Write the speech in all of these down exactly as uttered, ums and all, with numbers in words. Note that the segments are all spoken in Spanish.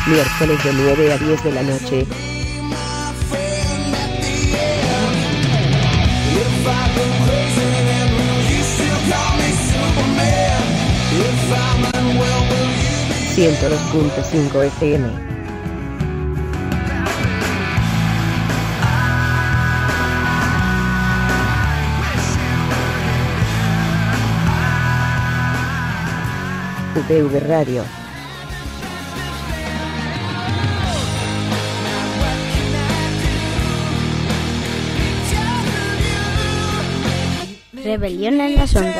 Miércoles de nueve a diez de la noche. ciento dos punto cinco F M. U P V Radio. Rebelión en las ondas.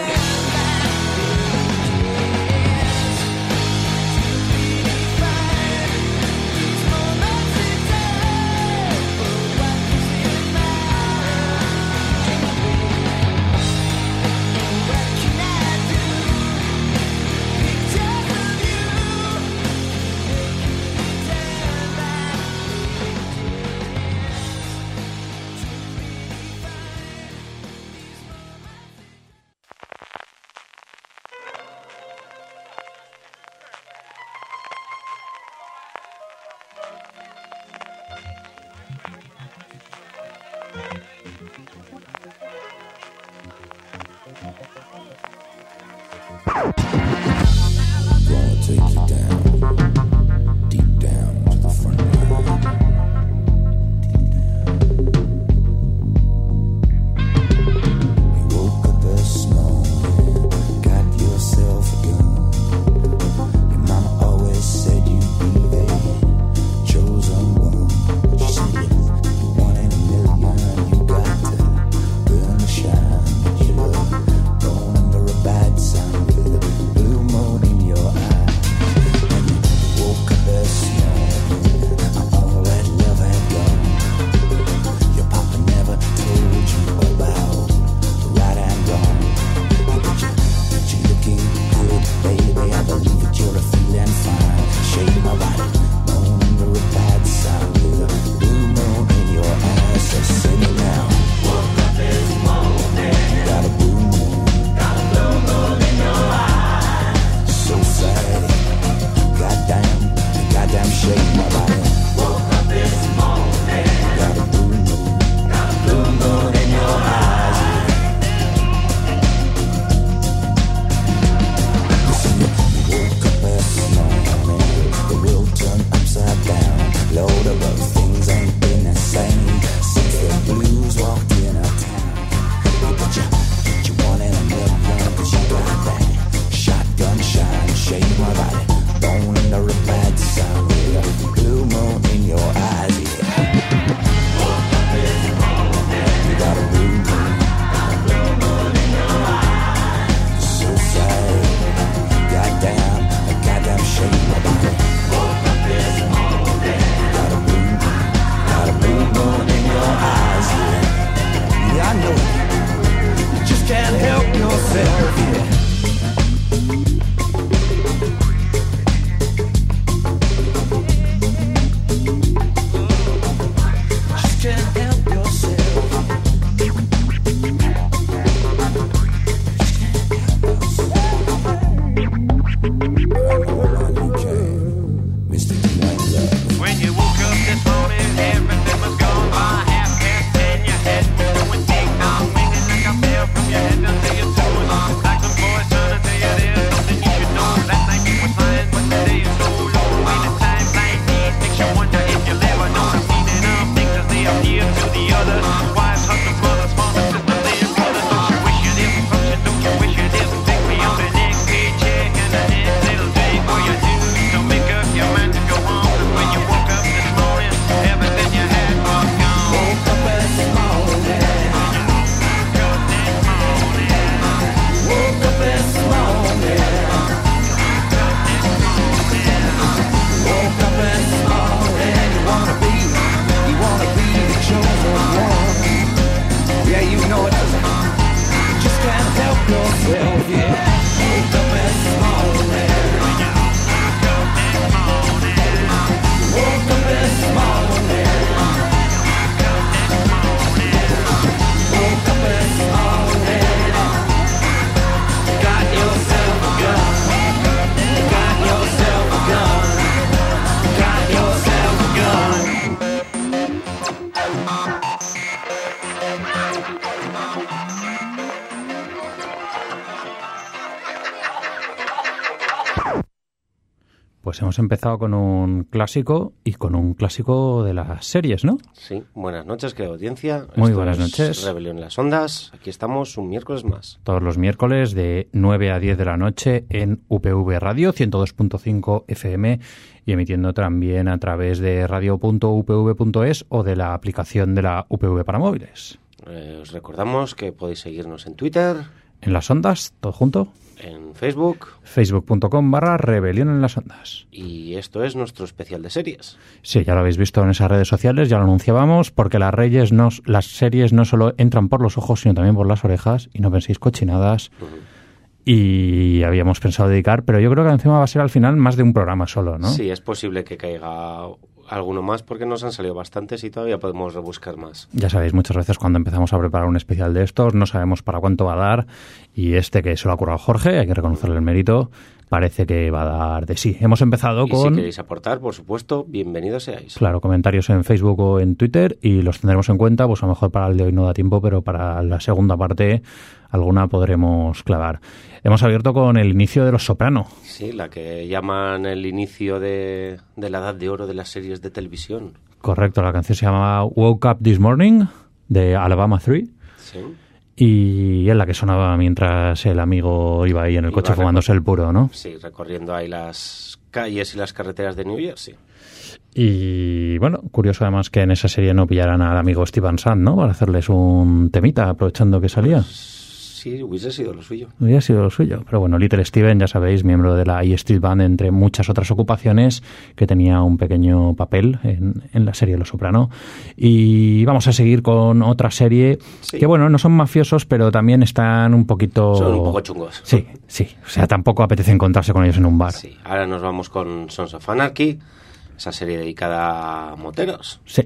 Pues hemos empezado con un clásico y con un clásico de las series, ¿no? Sí, buenas noches, querida audiencia. Muy Esto buenas es noches. Rebelión en las Ondas. Aquí estamos un miércoles más. Todos los miércoles de nueve a diez de la noche en U P V Radio ciento dos punto cinco F M y emitiendo también a través de radio punto u p v punto es o de la aplicación de la U P V para móviles. Eh, os recordamos que podéis seguirnos en Twitter, En las ondas, todo junto. en Facebook, facebook.com barra rebelión en las ondas. y esto es nuestro especial de series. Sí, ya lo habéis visto en esas redes sociales, ya lo anunciábamos, porque las reyes no, las series no solo entran por los ojos, sino también por las orejas, y no penséis cochinadas. Uh-huh. Y habíamos pensado dedicar, pero yo creo que encima va a ser al final más de un programa solo, ¿no? Sí, es posible que caiga alguno más porque nos han salido bastantes y todavía podemos rebuscar más. Ya sabéis, muchas veces cuando empezamos a preparar un especial de estos no sabemos para cuánto va a dar, y este que se lo ha currado Jorge, hay que reconocerle el mérito, parece que va a dar de sí. Hemos empezado y con... si queréis aportar, por supuesto, bienvenidos seáis. Claro, comentarios en Facebook o en Twitter y los tendremos en cuenta, pues a lo mejor para el de hoy no da tiempo, pero para la segunda parte alguna podremos clavar. Hemos abierto con el inicio de Los Soprano. Sí, la que llaman el inicio de, de la edad de oro de las series de televisión. Correcto, la canción se llama Woke Up This Morning, de Alabama tres, Sí. y es la que sonaba mientras el amigo iba ahí en el Iba coche recor- fumándose el puro, ¿no? Sí, recorriendo ahí las calles y las carreteras de New Jersey. Y bueno, curioso además que en esa serie no pillaran al amigo Steven Sand, ¿no? Para hacerles un temita, aprovechando que salía. Sí, hubiese sido lo suyo. Hubiera sido lo suyo. Pero bueno, Little Steven, ya sabéis, miembro de la E Street Band, entre muchas otras ocupaciones, que tenía un pequeño papel en, en la serie Los Soprano. Y vamos a seguir con otra serie Sí. que, bueno, no son mafiosos, pero también están un poquito... Son un poco chungos. Sí, sí. O sea, tampoco apetece encontrarse con ellos en un bar. Sí, ahora nos vamos con Sons of Anarchy, esa serie dedicada a moteros. Sí.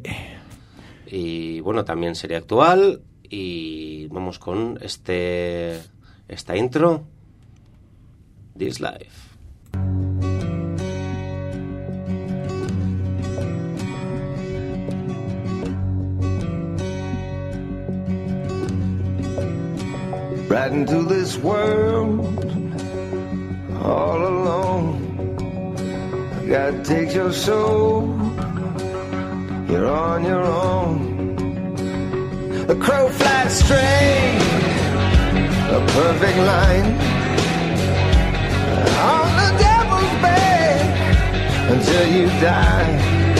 Y bueno, también serie actual. Y vamos con este esta intro, This Life. Right into this world all alone. God takes your soul, you're on your own. A crow flies straight, a perfect line, on the devil's bed until you die.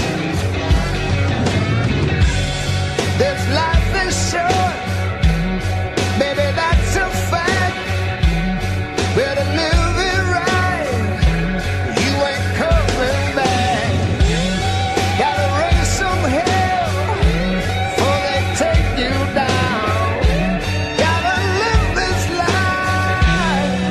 This life is short, baby, that's a fact. Better live it right, you ain't coming back. Gotta raise some hell before they take you down. Gotta live this life.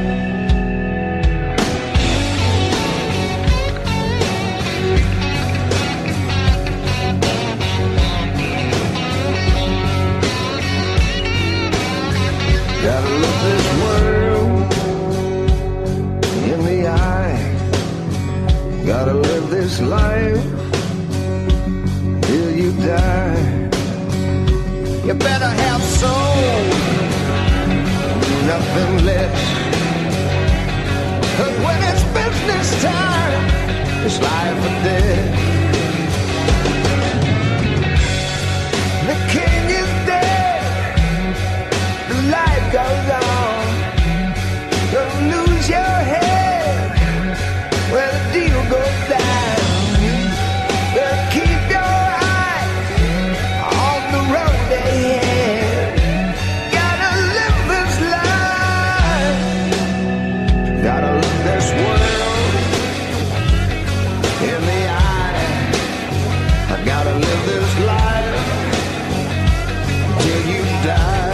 Gotta look this world in the eye. Gotta live this life till you die. You better have soul, nothing less. 'Cause when it's business time, it's life or death. The king is dead, the life goes on. Don't lose your head when the deal goes down. But keep your eyes on the road ahead. Gotta live this life. Gotta look this world in the eye. I gotta live this life till you die.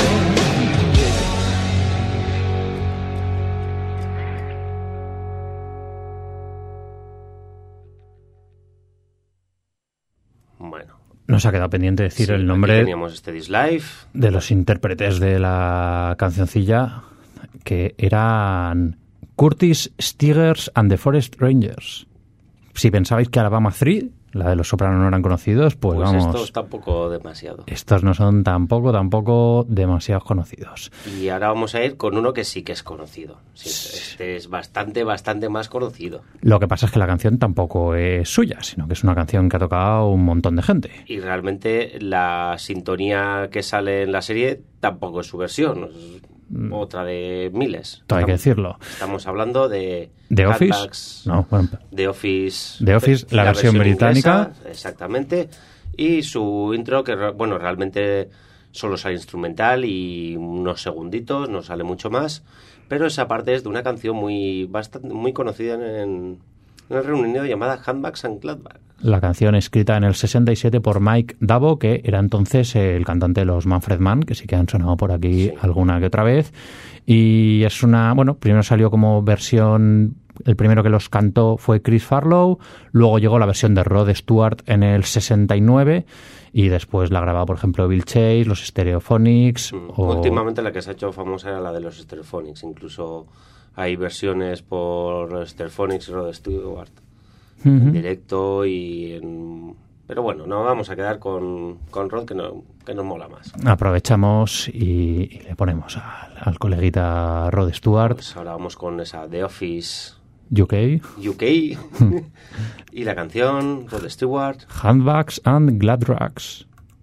Bueno, Nos ha quedado pendiente decir sí, el aquí nombre teníamos este This Life. de los intérpretes de la cancioncilla, que eran Curtis Stigers and the Forest Rangers. si pensabais que Alabama tres, la de Los Sopranos, no eran conocidos, pues, Pues vamos... estos tampoco demasiado. Estos no son tampoco, tampoco demasiado conocidos. Y ahora vamos a ir con uno que sí que es conocido. Sí, este es bastante, bastante más conocido. Lo que pasa es que la canción tampoco es suya, sino que es una canción que ha tocado un montón de gente. Y realmente la sintonía que sale en la serie tampoco es su versión. Es otra de miles. Todo hay que decirlo. Estamos hablando de... ¿The Office? Handbags, No, bueno. The Office. The Office, la, la versión, versión británica. Inglesa, exactamente. Y su intro, que bueno, realmente solo sale instrumental y unos segunditos, no sale mucho más. Pero esa parte es de una canción muy bastante muy conocida en, en el Reino Unido llamada Handbags and Gladbags. La canción escrita en el sesenta y siete por Mike Davo, que era entonces el cantante de los Manfred Mann, que sí que han sonado por aquí sí. alguna que otra vez. Y es una, bueno, primero salió como versión, el primero que los cantó fue Chris Farlow, luego llegó la versión de Rod Stewart en el sesenta y nueve y después la grababa, por ejemplo, Bill Chase, los Stereophonics. Mm. O... Últimamente la que se ha hecho famosa era la de los Stereophonics, incluso hay versiones por Stereophonics y Rod Stewart. Uh-huh. En directo y en... Pero bueno, no vamos a quedar con, con Rod, que, no, que nos mola más. Aprovechamos y, y le ponemos al, al coleguita Rod Stewart. Pues ahora vamos con esa The Office U K U K y la canción Rod Stewart, Handbags and Gladrags.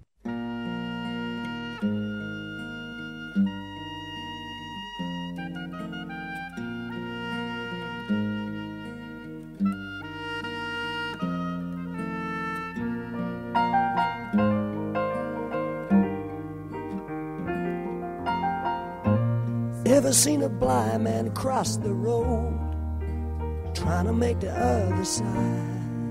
Ever seen a blind man cross the road, trying to make the other side?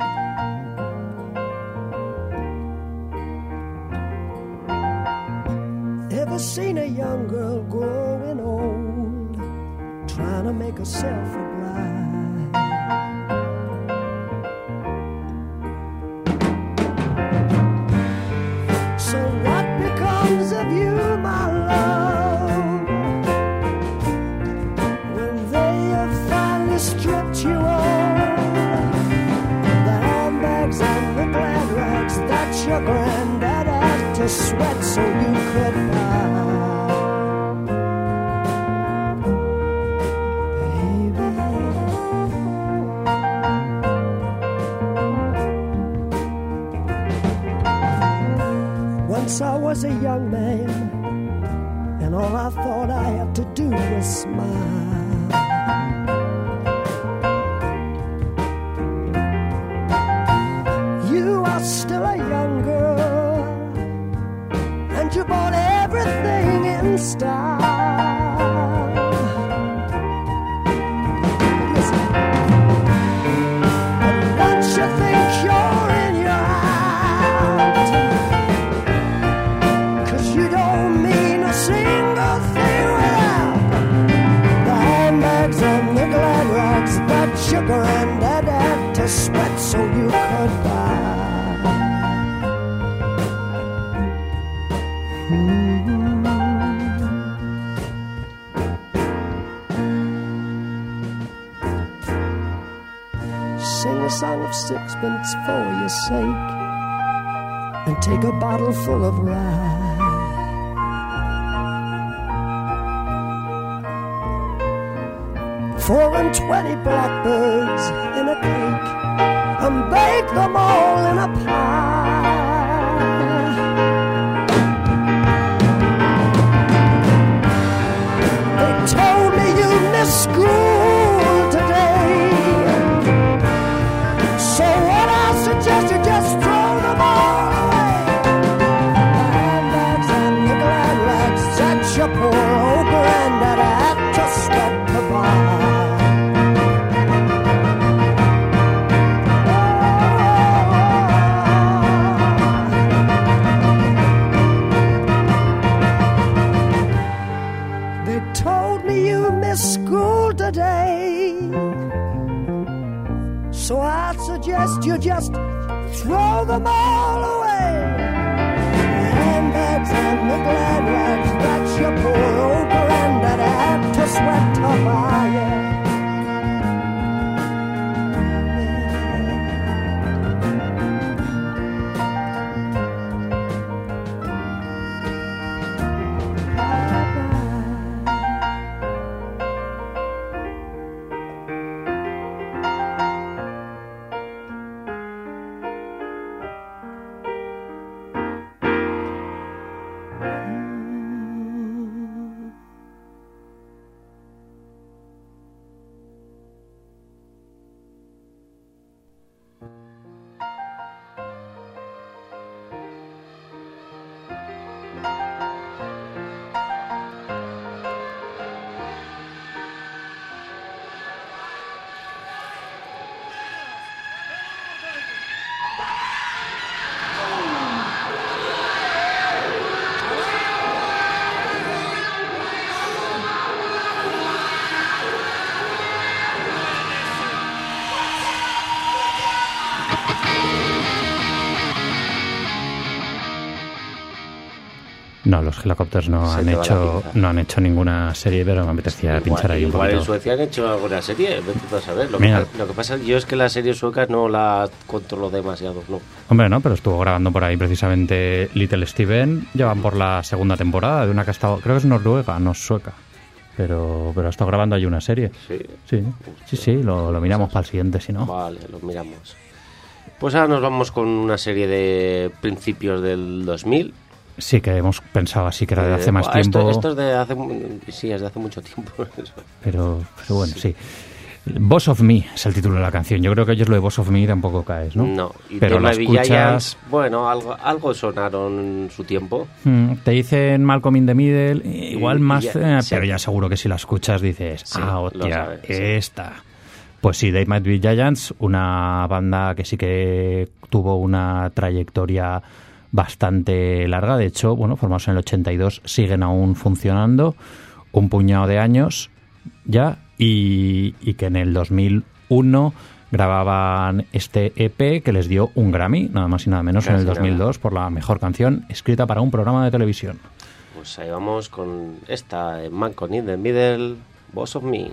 Ever seen a young girl growing old, trying to make herself a bride? So what becomes of you, my love? Stripped you all the handbags and the glad rags that your granddad had to sweat so you could buy. Baby, once I was a young man, and all I thought I had to do was smile. Still a young girl, and you bought everything in style. Listen, but once you think you're in your act, 'cause you don't mean a single thing without the handbags and the glad rags that your granddad had to sweat so you could buy. Sing a song of sixpence for your sake, and take a bottle full of rye. Four and twenty blackbirds in a cake, and bake them all in a pie. They told me you missed school today, so what I suggest you just throw them all away. The handbags and the glad rags that your poor old granddad had to sweat to buy. They told me you missed school today, so I suggest you just throw them all away. The handbags and the glad rags that your poor old granddad had to sweat to buy. Yeah. No, los Helicopters no Se han te va la hecho pinza. no han hecho ninguna serie, pero me apetecía pinchar ahí un igual en poquito. Suecia han hecho alguna serie, vete tú a saber. Lo que, Mira. pa- lo que pasa yo es que las series suecas no las controlo demasiado, no. Hombre, no, pero estuvo grabando por ahí precisamente Little Steven. Llevan por la segunda temporada de una que ha estado, creo que es noruega, no es sueca. Pero, pero ha estado grabando ahí una serie. Sí. Sí, sí, sí, lo, lo miramos para el siguiente, si no. Vale, los miramos. Pues ahora nos vamos con una serie de principios del dos mil. Sí, que hemos pensado así que era de hace Eh, más buah, tiempo. Esto, esto es de hace... mu- Sí, es de hace mucho tiempo. Pero, pero bueno, sí. Boss of Me es el título de la canción. Yo creo que ellos lo de Boss of Me tampoco caes, ¿no? No, y pero la Tema escuchas... Giants, bueno, algo, algo sonaron en su tiempo. Mm, te dicen Malcolm in the Middle, igual Y- más, y ya- eh, sí. pero ya seguro que si la escuchas dices, Sí, ah, lo hostia, sabes, sí. esta. Pues sí, They Might Be Giants, una banda que sí que tuvo una trayectoria bastante larga. De hecho, bueno, formados en el ochenta y dos, siguen aún funcionando un puñado de años ya, y, y que en el dos mil uno grababan este E P que les dio un Grammy, nada más y nada menos, en Casi el dos mil nada. dos, por la mejor canción escrita para un programa de televisión. Pues ahí vamos con esta, eh, Malcolm in the Middle, Boss of Me.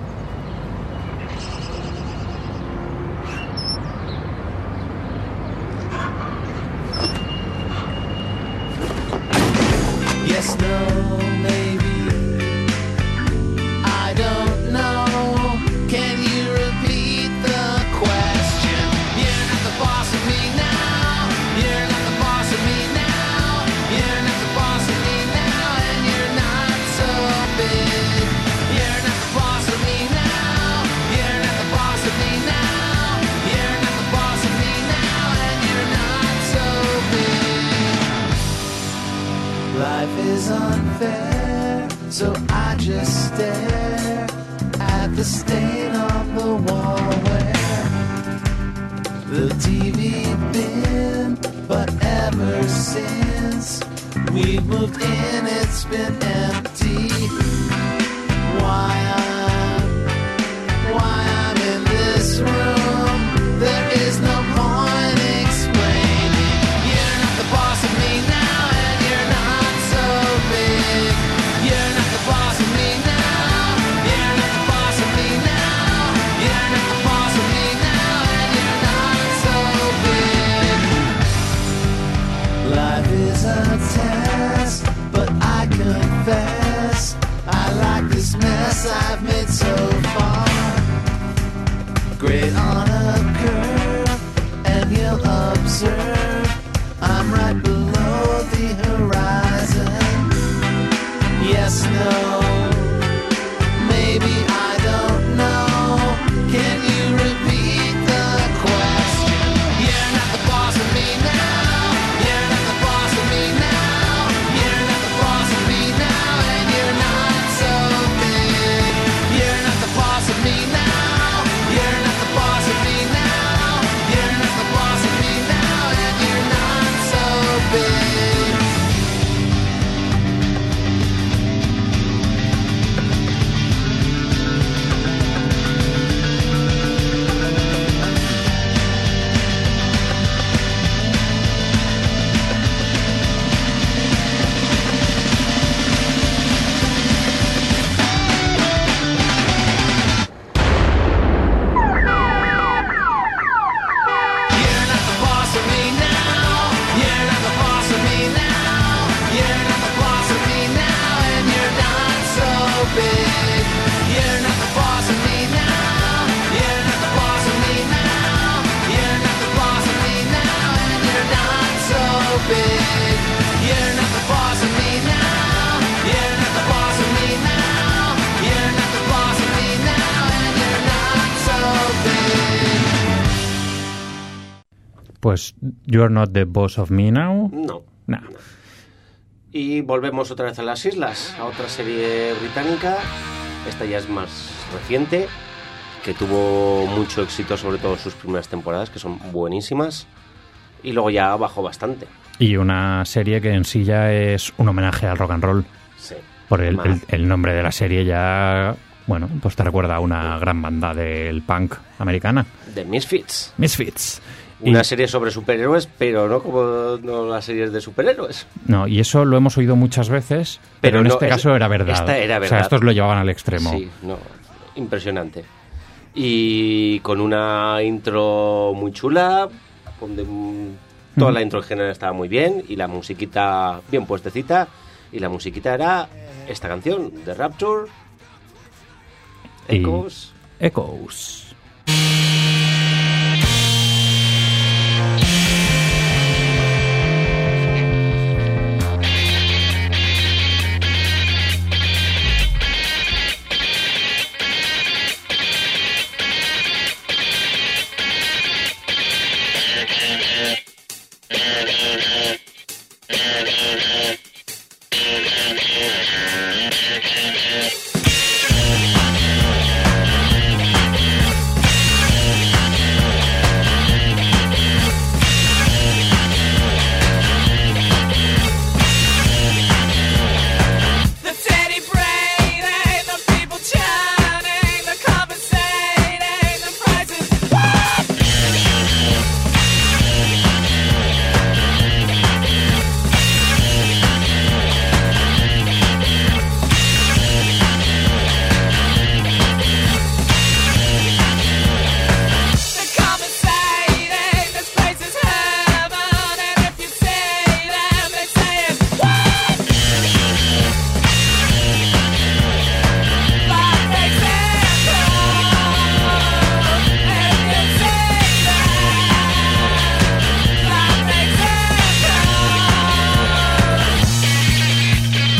Yes, no, maybe. I don't know. Can you repeat the question? You're not the boss of me now. You're not the boss of me now. You're not the boss of me now, and you're not so big. You're not the boss of me now. You're not the boss of me now. You're not the boss of me now, and you're not so big. Life is unfair, so I just stare at the stain on the wall where the T V been. But ever since we've moved in, it's been empty. Why I'm, why I'm in this room, there is no point explaining. You're not the boss of me now, and you're not so big. You're not the boss of me now. You're not the boss of me now. You're not the boss of me now, and you're not so big. Life is a test, but I confess I like this mess I've made so far. Great on a curve, and you'll observe I'm right below the horizon. Yes, no, maybe I don't know. Can you repeat the question? You're not the boss of me now. You're not the boss of me now. You're not the boss of me now, and you're not so big. You're not the boss of me now. You're not the boss of me now. You're not the boss of me now, and you're not so big. You're not the boss of me now. You're not the boss of me now. You're not the boss of me now, and you're not so big. You're not the boss of me now. You're not the boss of me now. You're not the boss of me now, and you're not so big. You're not the boss of me now. You're not the boss of me now. You're not the boss of me now, and you're not so big. Pues You're Not the Boss of Me Now. No. Nah. Y volvemos otra vez a las islas, a otra serie británica. Esta ya es más reciente, que tuvo mucho éxito, sobre todo sus primeras temporadas, que son buenísimas. Y luego ya bajó bastante. Y una serie que en sí ya es un homenaje al rock and roll. Sí. Por el, Más. el, el nombre de la serie ya, bueno, pues te recuerda a una gran banda del punk americana. The Misfits. Misfits. Una Y- serie sobre superhéroes, pero no como no las series de superhéroes. No, y eso lo hemos oído muchas veces, pero, Pero en no, este es- caso era verdad. esta era O sea, verdad. estos lo llevaban al extremo. Sí, no, impresionante. Y con una intro muy chula, donde mm, toda la intro en general estaba muy bien y la musiquita bien puestecita. Y la musiquita era esta canción de Rapture, Y- Echoes. Echoes. The teddy braiding, the people chanting, the compensating, the prizes. The compensating, this place is heaven, and if you say them, they say it. Life makes it cold, and if you say that, life makes it cold.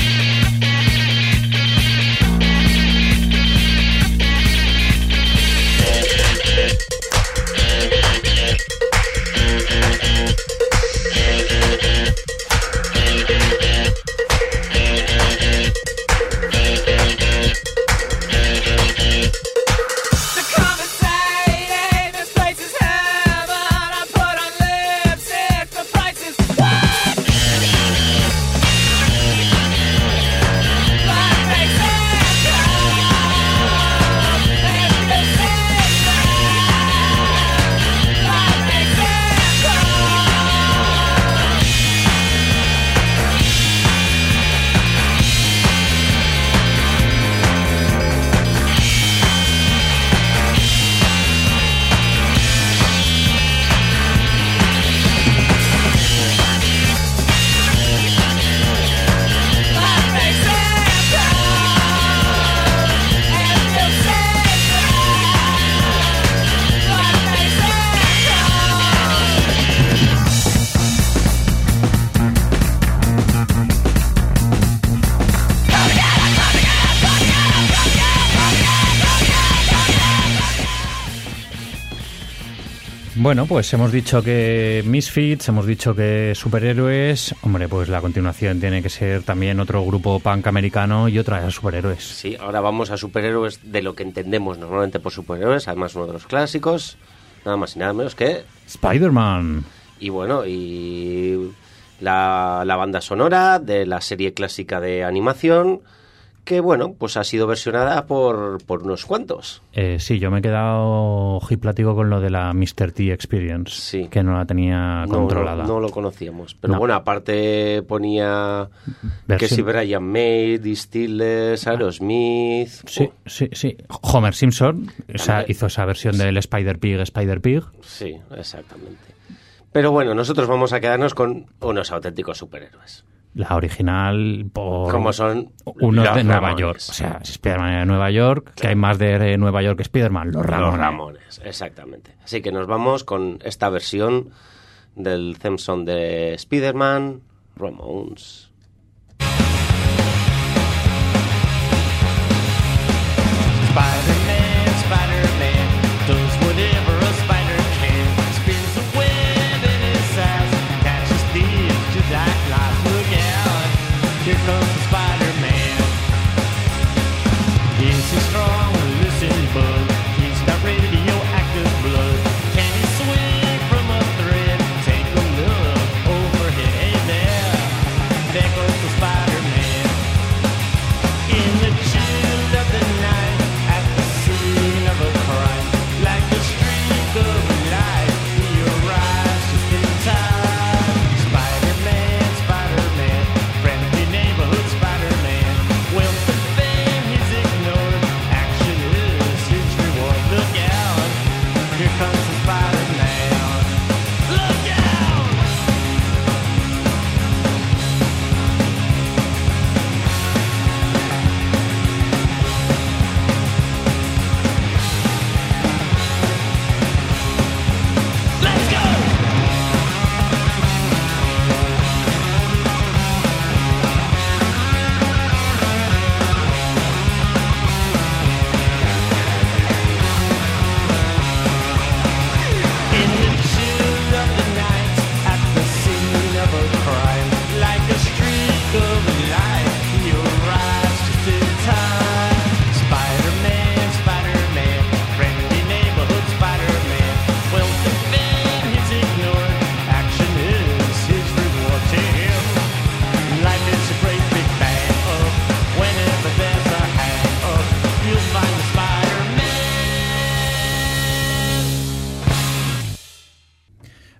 The compensating, this place is heaven. I put on lipstick, the price is what? Life makes it cold, if you say that. Life makes it cold. Life makes it cold, if you say that. Life makes it cold. Bueno, pues hemos dicho que Misfits, hemos dicho que superhéroes. Hombre, pues la continuación tiene que ser también otro grupo punk americano y otra de superhéroes. Sí, ahora vamos a superhéroes de lo que entendemos normalmente por superhéroes, además uno de los clásicos, nada más y nada menos que... Spider-Man. Y bueno, y la, la banda sonora de la serie clásica de animación, que bueno, pues ha sido versionada por, por unos cuantos. Eh, sí, yo me he quedado ojiplático con lo de la mister T Experience, Sí. que no la tenía No, controlada. No, no lo conocíamos. Pero No. bueno, aparte ponía que Versión- si Brian May, Distillers, Aerosmith... Sí, sí, sí. Homer Simpson o sea, También. hizo esa versión del Spider-Pig, Spider-Pig. Sí, exactamente. Pero bueno, nosotros vamos a quedarnos con unos auténticos superhéroes. La original por... Como son uno los de Nueva Ramones. York. O sea, Spider-Man de Nueva York, que hay más de Nueva York que Spider-Man. Los Ramones. Los Ramones, exactamente. Así que nos vamos con esta versión del theme song de Spider-Man, Ramones. Spider-Man, Spider-Man does whatever a spider can. Spins a web in his eyes, catches thieves just like life. Look out, here comes the Spider-Man. Is he strong? Listen, bud, he's got radioactive blood. Can he swing from a thread? Take a look overhead. Hey there, there goes the Spider-Man. In the chill of the night, at the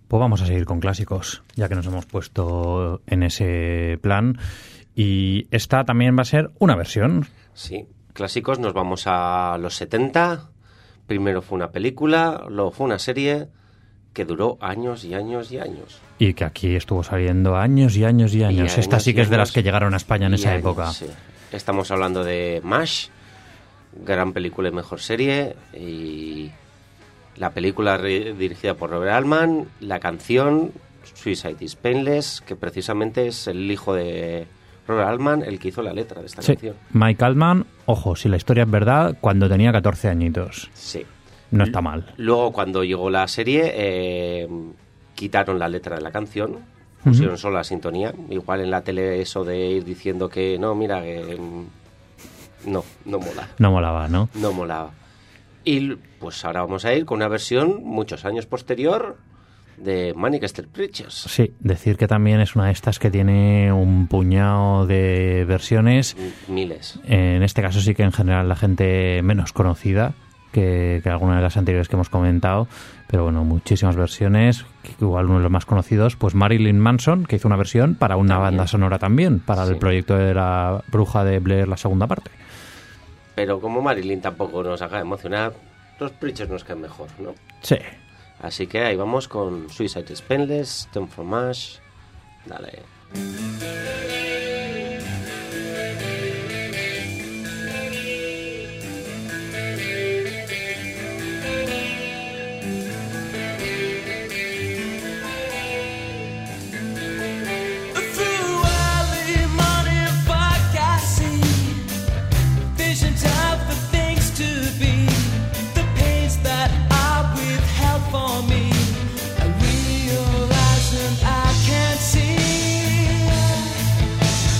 Pues vamos a seguir con clásicos, ya que nos hemos puesto en ese plan. Y esta también va a ser una versión. Sí, clásicos, nos vamos a los setenta. Primero fue una película, luego fue una serie que duró años y años y años. Y que aquí estuvo saliendo años y años y años. Y Esta años sí y que es de años las que llegaron a España en y esa años, época. sí. Estamos hablando de MASH, gran película y mejor serie, y la película re- dirigida por Robert Altman, la canción Suicide is Painless, que precisamente es el hijo de Robert Altman el que hizo la letra de esta Sí, canción. Mike Altman, ojo, si la historia es verdad, cuando tenía catorce añitos. Sí. No está mal. Luego, cuando llegó la serie, eh, quitaron la letra de la canción, pusieron solo la sintonía. Igual en la tele eso de ir diciendo que no, mira, que mm, no, no mola, No molaba, ¿no? no molaba. Y pues ahora vamos a ir con una versión muchos años posterior de Manic Street Preachers. Sí, decir que también es una de estas que tiene un puñado de versiones. M- Miles. En este caso sí que en general la gente menos conocida que, que alguna de las anteriores que hemos comentado, pero bueno, muchísimas versiones, que igual uno de los más conocidos, pues Marilyn Manson, que hizo una versión para una También. banda sonora también, para Sí. el proyecto de la bruja de Blair, la segunda parte. Pero como Marilyn tampoco nos acaba de emocionar, los Preachers nos caen mejor, ¿no? Sí. Así que ahí vamos con Suicide is Painless, Time for Mash. Dale. Through early morning fog I see visions of the things to be, the pains that are withheld for me. I realize and I can see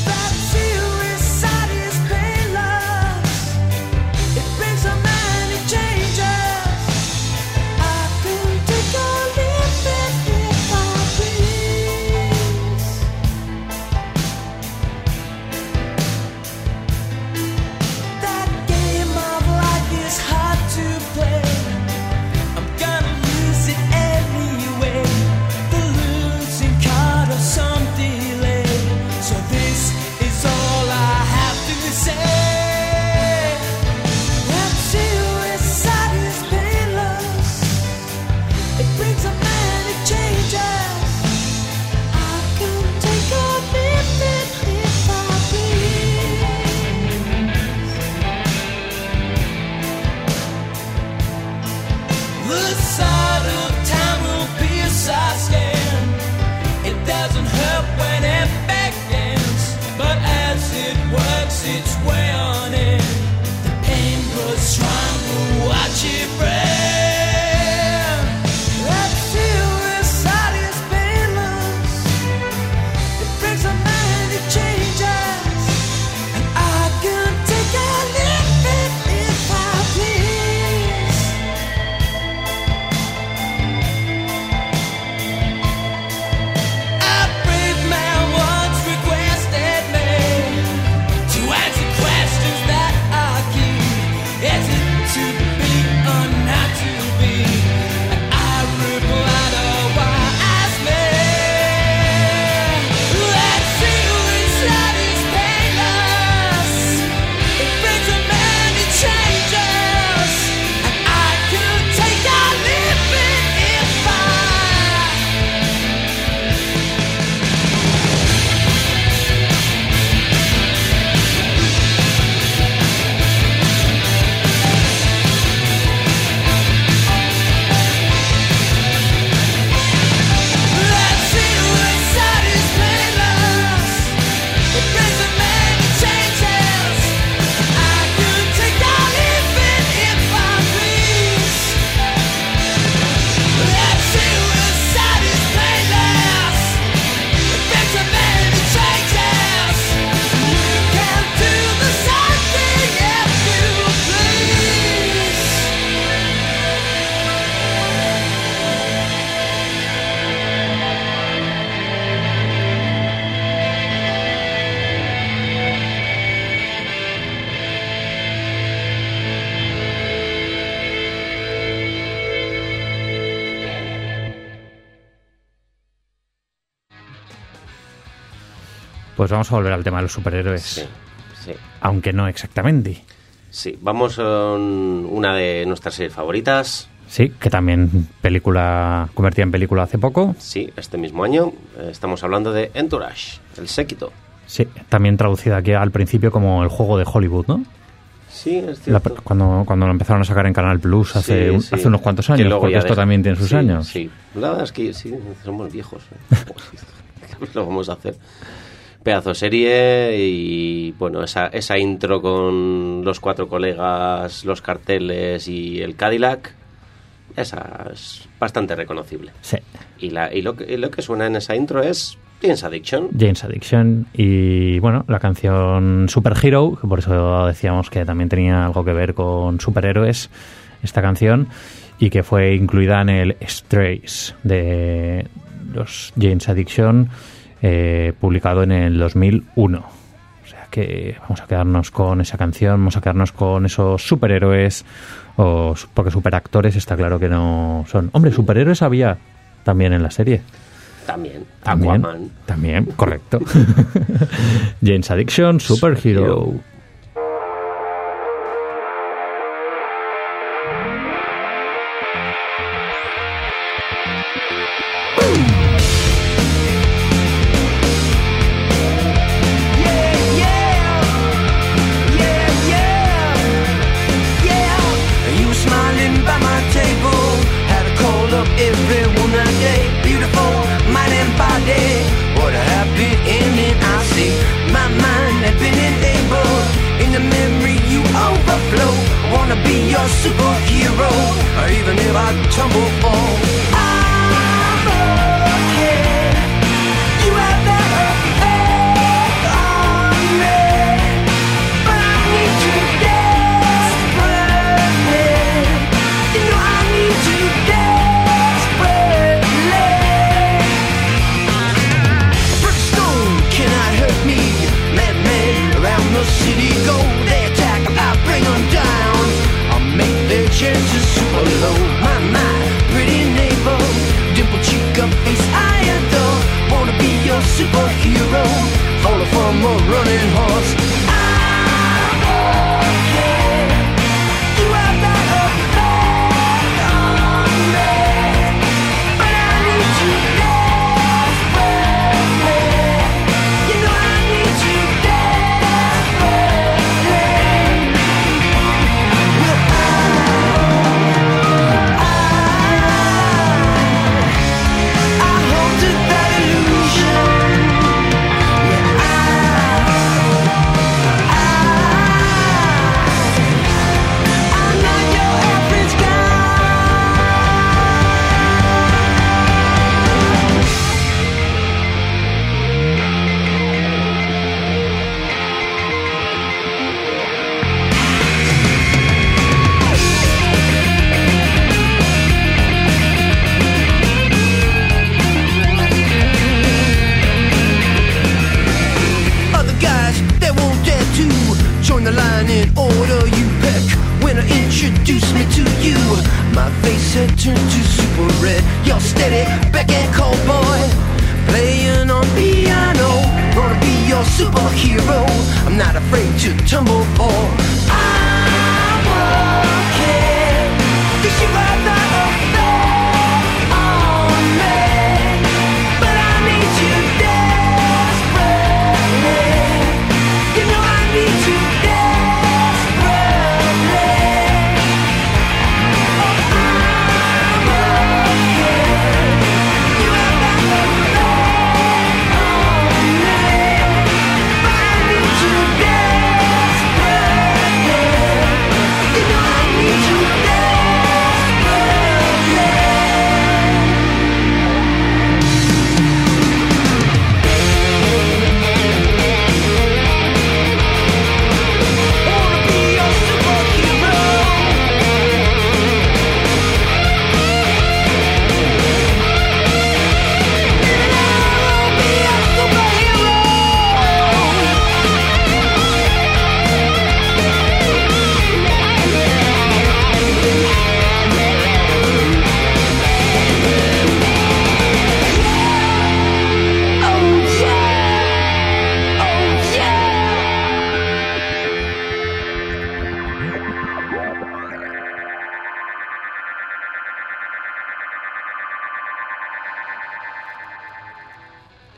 Pues vamos a volver al tema de los superhéroes. Sí, sí. Aunque no exactamente. Sí, vamos con una de nuestras series favoritas. Sí, que también película convertida en película hace poco. Sí, este mismo año. Eh, estamos hablando de Entourage, El Séquito. Sí, también traducida aquí al principio como El Juego de Hollywood, ¿no? Sí, es La- cierto. cuando, cuando lo empezaron a sacar en Canal Plus hace, Sí, un- sí. hace unos cuantos Que años, luego porque ya esto deja- también tiene sus sí, años. Sí, la verdad es que sí, somos viejos. ¿eh? ¿Qué lo vamos a hacer? Pedazo de serie y, bueno, esa, esa intro con los cuatro colegas, los carteles y el Cadillac, esa es bastante reconocible. Sí, Y, la, y, lo, que, y lo que suena en esa intro es Jane's Addiction. Jane's Addiction y, bueno, la canción Super Hero, que por eso decíamos que también tenía algo que ver con superhéroes, esta canción, y que fue incluida en el Strays de los Jane's Addiction, eh, publicado en el dos mil uno. O sea que vamos a quedarnos con esa canción, vamos a quedarnos con esos superhéroes, o, porque superactores está claro que no son. Hombre, superhéroes había también en la serie. También, También, Aquaman. también, correcto. Jane's Addiction, Super Super Hero. Hero. You were smiling by my table, had a call up everyone that day. Beautiful mind and body, what a happy ending I see. My mind had been enabled, in the memory you overflow. I wanna be your superhero, or even if I tumble fall, I'm okay. You have that effect on me, but I need you desperately. You know I need you desperately. Brick stone cannot hurt me. Madman around the city go. They attack, I bring them down. I'll make their chances super low. My mind, pretty neighbor, dimple cheek up face I adore. Wanna be your superhero, falling from a running horse. I'm okay. You have that effect on me, but I need you desperately. You know I need you desperately. Well, I, I, I hold to that illusion. Yeah, I, I, I'm not your average guy. Other guys, they won't dare to join the line in order you pick. When I introduce me to you, my face had turned to super red. You're steady, back and cold boy, playing on piano. Wanna be your superhero, I'm not afraid to tumble fall. I'm okay, 'cause you have that effect on me, but I need you desperately. You know I need you desperately. Oh, I'm okay. You have that effect on me, but I need you desperately.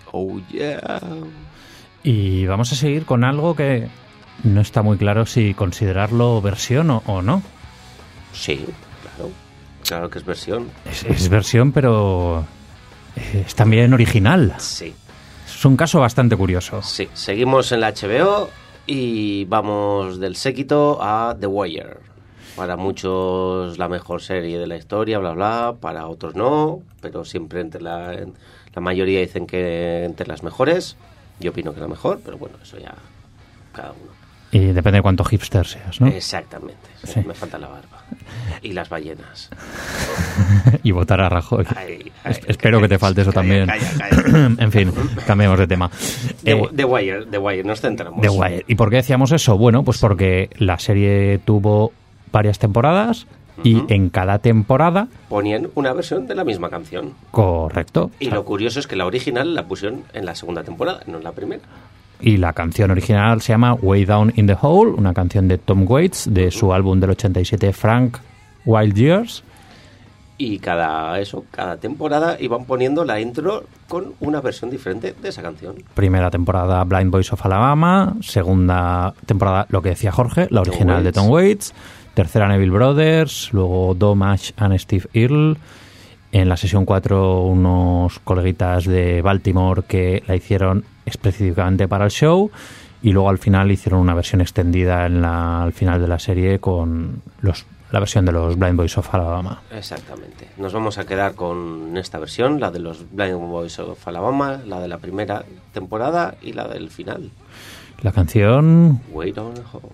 Oh, yeah. Y vamos a seguir con algo que no está muy claro si considerarlo versión o, o no. Sí, claro. Claro que es versión. Es, es versión, pero es también original. Sí. Es un caso bastante curioso. Sí. Seguimos en la H B O y vamos del séquito a The Wire. Para muchos la mejor serie de la historia, bla, bla. Para otros no, pero siempre entre la... En, la mayoría dicen que entre las mejores. Yo opino que la mejor, pero bueno, eso ya cada uno. Y depende de cuánto hipster seas, ¿no? Exactamente. Sí. Me falta la barba. Y las ballenas. Y votar a Rajoy. Ay, ay, Es- Espero que te falte eso calla, también. calla, calla. En fin, cambiemos de tema. The, Eh, The Wire, The Wire, nos centramos. The Wire. ¿Y por qué decíamos eso? Bueno, pues porque la serie tuvo varias temporadas y Ujú. en cada temporada, Ponían una versión de la misma canción. correcto. Y lo curioso es que la original la pusieron en la segunda temporada, no en la primera. Y la canción original se llama Way Down in the Hole, una canción de Tom Waits de su álbum del ochenta y siete Frank Wild Years. Y cada eso, cada temporada iban poniendo la intro con una versión diferente de esa canción. Primera temporada Blind Boys of Alabama, segunda temporada, lo que decía Jorge, la Tom original de Waits. Tom Waits, tercera Neville Brothers, luego Domash and Steve Earle. En la sesión cuatro unos coleguitas de Baltimore que la hicieron específicamente para el show y luego al final hicieron una versión extendida en la, al final de la serie con los, la versión de los Blind Boys of Alabama. Exactamente. Nos vamos a quedar con esta versión, la de los Blind Boys of Alabama, la de la primera temporada y la del final. La canción... Wait on hold.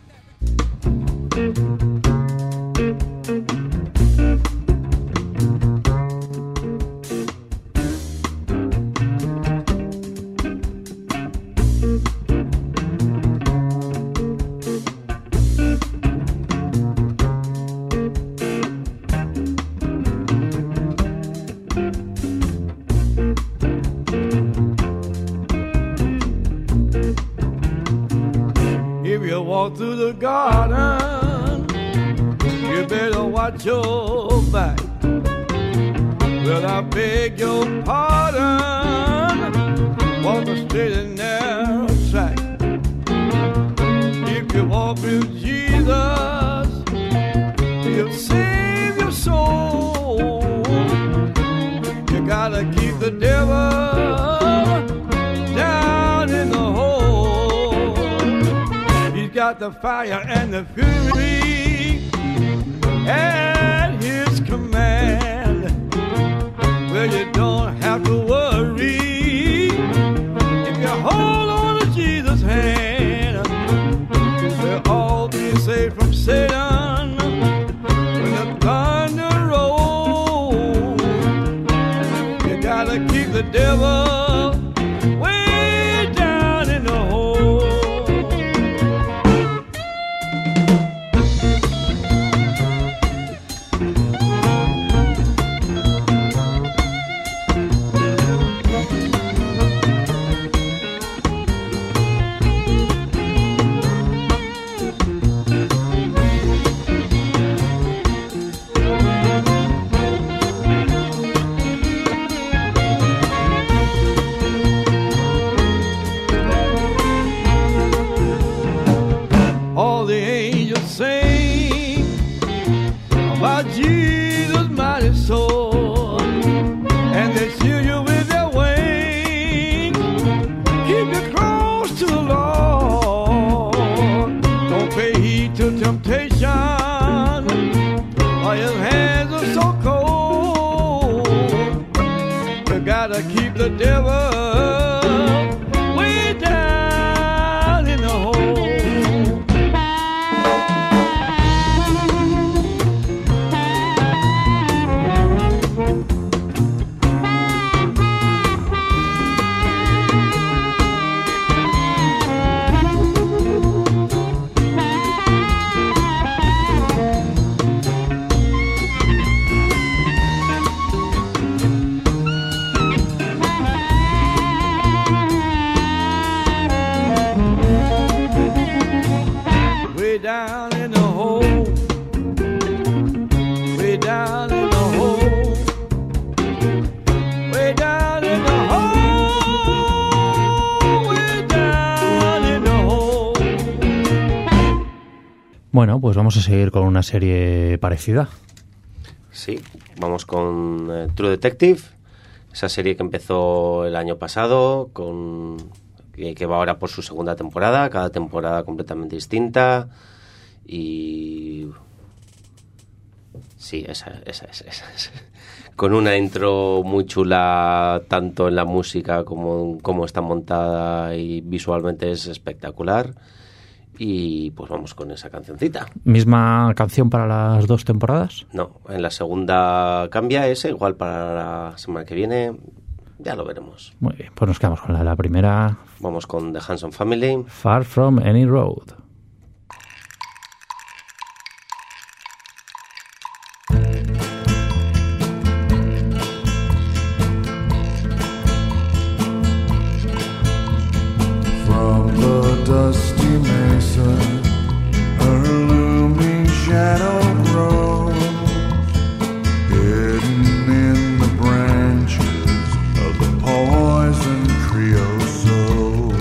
If you walk through the garden, you better watch your back. Well, I beg your pardon, walk a straight and narrow track. If you walk with Jesus, he'll save your soul. You gotta keep the devil down in the hole. He's got the fire and the fury at his command. Well, you don't have to worry if you hold on to Jesus' hand. We'll all be safe from Satan when the thunder rolls. You gotta keep the devil way down in the hole. All the angels sing about Jesus' mighty soul, and they shield you with their wings, keep you close to the Lord. Don't pay heed to temptation, or his hands are so cold. You gotta keep the devil way down in the hole. Bueno, pues vamos a seguir con una serie parecida. Sí, vamos con eh, True Detective, esa serie que empezó el año pasado, con que, que va ahora por su segunda temporada, cada temporada completamente distinta. Y... sí, esa, esa, esa, esa, esa. Con una intro muy chula, tanto en la música como como está montada, y visualmente es espectacular. Y pues vamos con esa cancioncita. ¿Misma canción para las dos temporadas? No, en la segunda cambia ese, igual para la semana que viene, ya lo veremos. Muy bien, pues nos quedamos con la de la primera. Vamos con The Hanson Family. Far From Any Road. From the dusty mesa, her looming shadow grows, hidden in the branches of the poison creosote.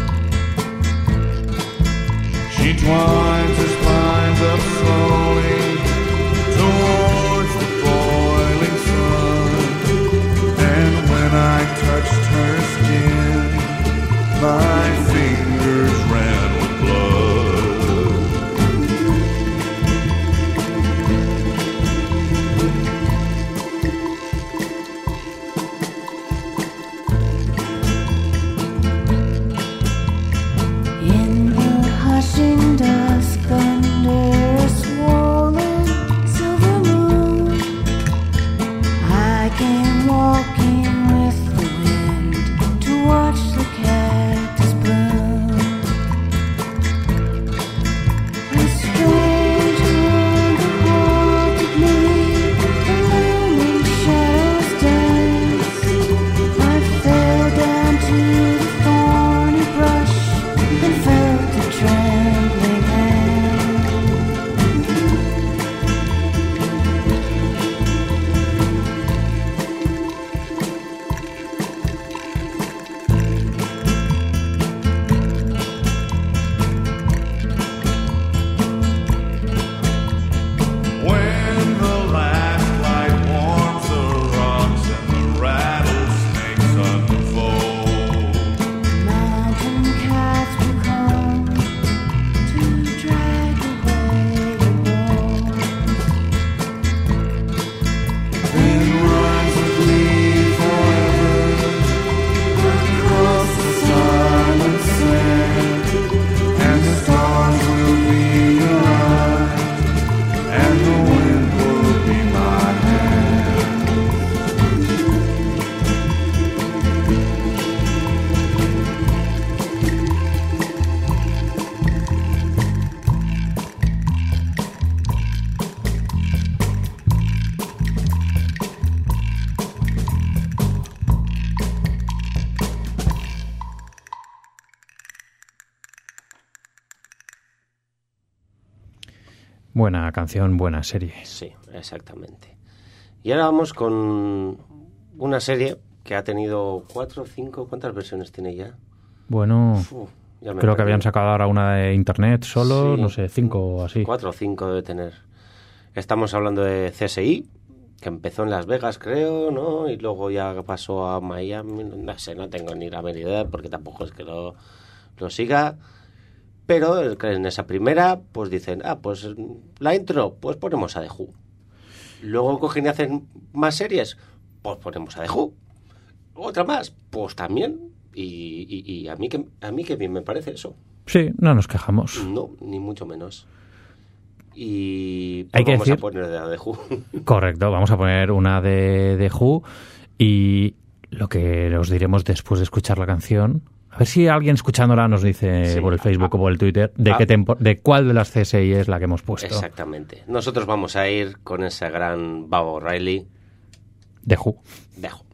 She twines her spines up slowly towards the boiling sun, and when I touched her skin, my fingers ran with blood. In the hushing dusk under a swollen silver moon, I came walking with the wind to watch the cactus bloom. A strange hunger haunted me, the looming shadows danced. I fell down to the thorny brush and felt a trembling hand. When the last light warms the rocks and the rattlesnakes unfold, Mountain cats will come to drag away the bones. then runs with me forever across the silent sand, and the stars will be your eyes, and the wind will be my hand. Buena canción, buena serie. Sí, exactamente. Y ahora vamos con una serie que ha tenido cuatro o cinco... ¿Cuántas versiones tiene ya? Bueno, Uf, ya me creo que perdí. habían sacado ahora una de internet solo, Sí. no sé, cinco o así. Cuatro o cinco debe tener. Estamos hablando de C S I, que empezó en Las Vegas, creo, ¿no? Y luego ya pasó a Miami. No sé, no tengo ni la menor idea, porque tampoco es que lo, lo siga. Pero en esa primera, pues dicen, ah, pues la intro, pues ponemos a The Who. Luego cogen y hacen más series, pues ponemos a The Who. Otra más, pues también. Y, y, y a mí que a mí que bien me parece eso. Sí, no nos quejamos. No, ni mucho menos. Y pues Hay que vamos decir- a poner de The Who. Correcto, vamos a poner una de, de Who y lo que os diremos después de escuchar la canción. A ver si alguien escuchándola nos dice Sí. por el Facebook o por el Twitter de Ah. qué tempo- de cuál de las C S I es la que hemos puesto. Exactamente. Nosotros vamos a ir con ese gran Bob O'Reilly, De Who. The Who.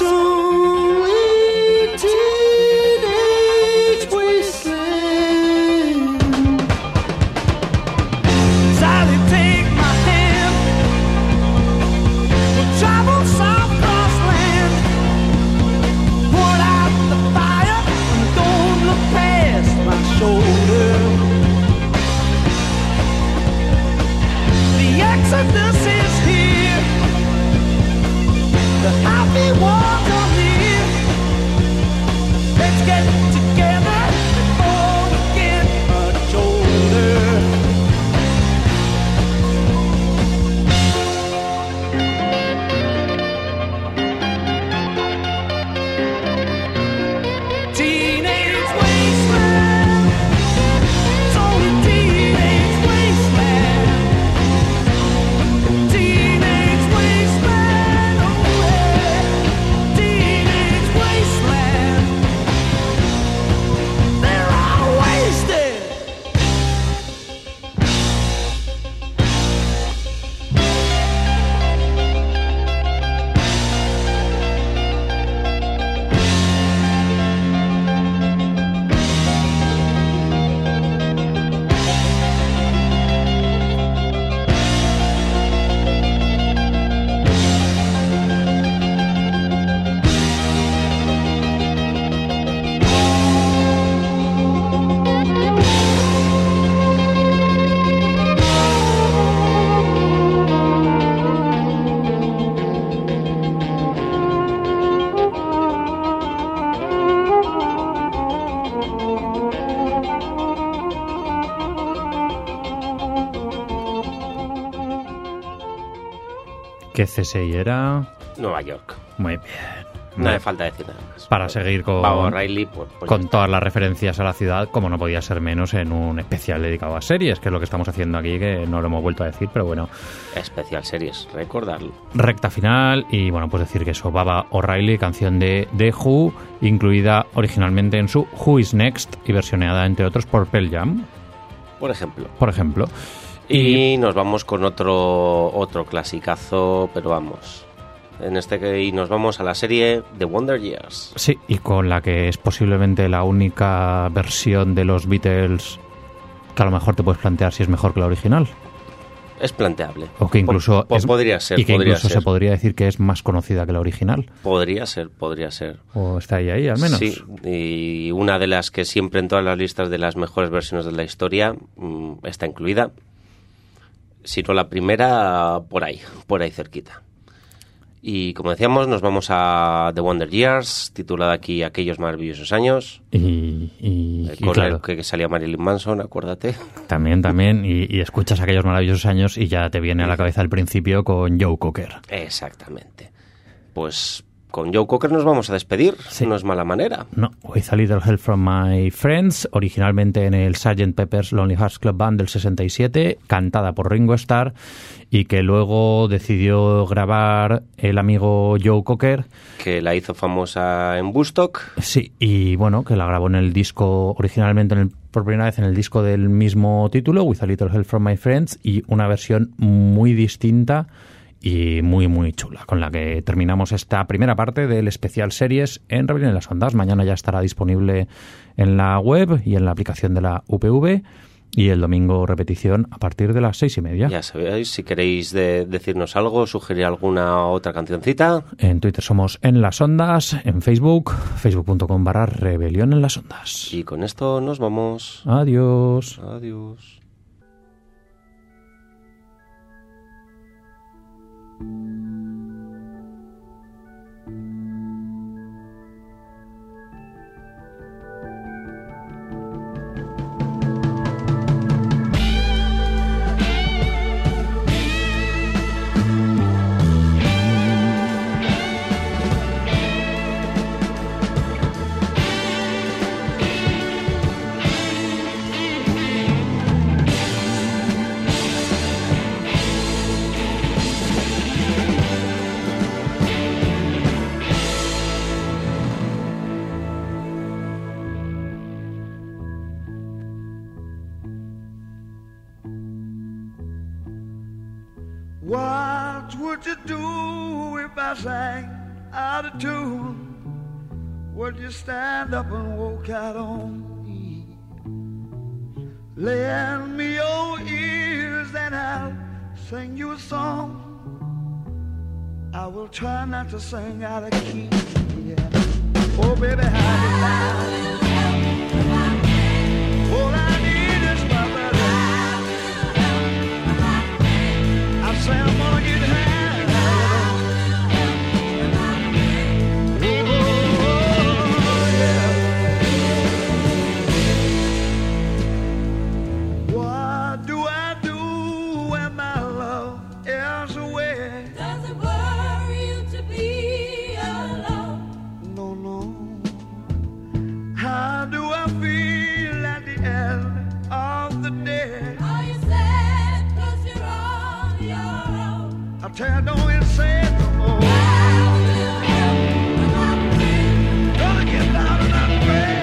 lonely teenage wasteland. Sally, take my hand. We'll travel south cross land. Put out the fire and don't look past my shoulder. The exodus is here. The happy ones are here. Let's get together before we get much older. Teenage wasteland. It's only teenage wasteland. Teenage wasteland. Oh yeah. Teenage wasteland. They're all wasted. ¿Qué C S I era? Nueva York. Muy bien. No hace falta decir nada más. Para seguir con, Bob O'Reilly, pues, pues con todas las referencias a la ciudad, como no podía ser menos en un especial dedicado a series, que es lo que estamos haciendo aquí, que no lo hemos vuelto a decir, pero bueno. especial series, recordarlo. Recta final y, bueno, pues decir que eso, Baba O'Reilly, canción de The Who, incluida originalmente en su Who Is Next y versioneada, entre otros, por Pearl Jam, Por ejemplo. por ejemplo. Y nos vamos con otro otro clasicazo, pero vamos. En este que y nos vamos a la serie The Wonder Years. Sí, y con la que es posiblemente la única versión de los Beatles que a lo mejor te puedes plantear si es mejor que la original. Es planteable. O que incluso Po- po- es- podría ser, y que podría incluso ser. se podría decir que es más conocida que la original. Podría ser, podría ser. O está ahí, ahí al menos. Sí, y una de las que siempre en todas las listas de las mejores versiones de la historia mm, está incluida. Si no la primera, por ahí, por ahí cerquita. Y como decíamos, nos vamos a The Wonder Years, titulada aquí Aquellos maravillosos años, Y, y- eh, y con claro, el que salía Marilyn Manson, acuérdate. también, también, y, y escuchas aquellos maravillosos años y ya te viene a la cabeza al principio con Joe Cocker. Exactamente. Pues con Joe Cocker nos vamos a despedir, Sí. no es mala manera. No, With a Little Help from My Friends, originalmente en el sergeant Pepper's Lonely Hearts Club Band del sesenta y siete, cantada por Ringo Starr, y que luego decidió grabar el amigo Joe Cocker. Que la hizo famosa en Woodstock. Sí, y bueno, que la grabó en el disco, originalmente en el, por primera vez en el disco del mismo título, With a Little Help from My Friends, y una versión muy distinta y muy, muy chula, con la que terminamos esta primera parte del especial series en Rebelión en las Ondas. Mañana ya estará disponible en la web y en la aplicación de la U P V, y el domingo repetición a partir de las seis y media. Ya sabéis, si queréis de- decirnos algo, sugerir alguna otra cancioncita. En Twitter somos En las Ondas, en Facebook, facebook.com barra Rebelión en las Ondas. Y con esto nos vamos. Adiós. Adiós. What would you do if I sang out of tune, would you stand up and walk out on me? Lend me your ears and I'll sing you a song. I will try not to sing out of key. Yeah. Oh, baby, how do you all I need is my brother. I say I'm gonna get high. Tell don't it say it no more. Gonna get out of that bed.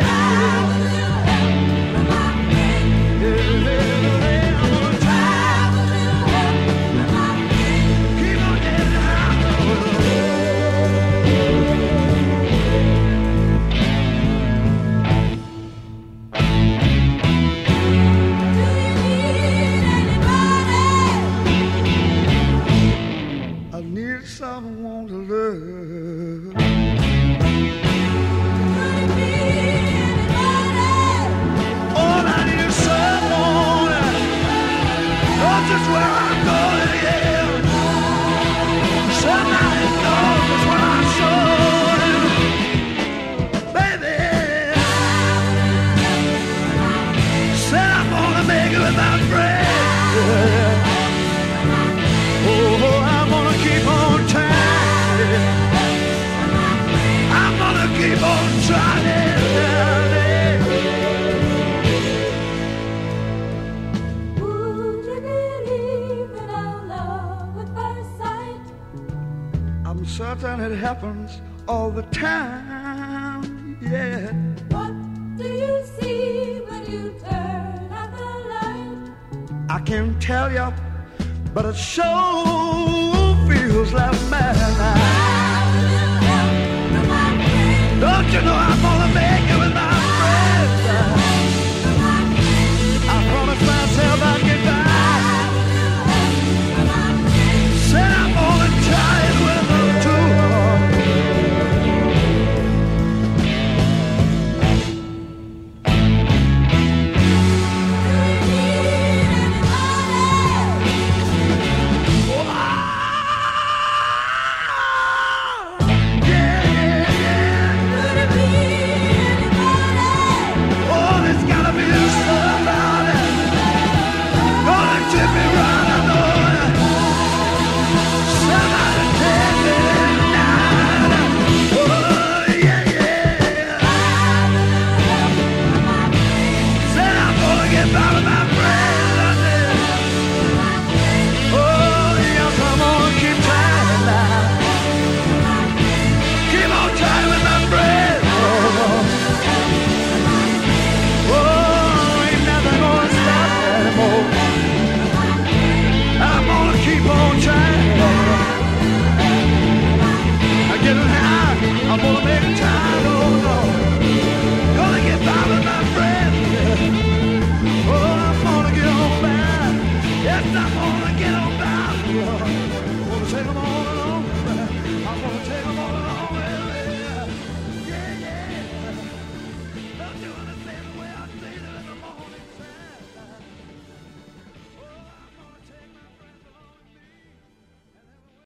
Yeah, I'm gonna try. Keep on getting out. Someone to love. All I need is someone. Oh, just where I'm going, yeah. Somebody knows what I'm showing, baby. Said I'm gonna make it without bread. Oh, I'm gonna keep on trying. I'm gonna keep on trying. Would you believe in our love at first sight? I'm certain it happens all the time, yeah. What do you see when you turn out the light? I can't tell you, but it sure feels like madness.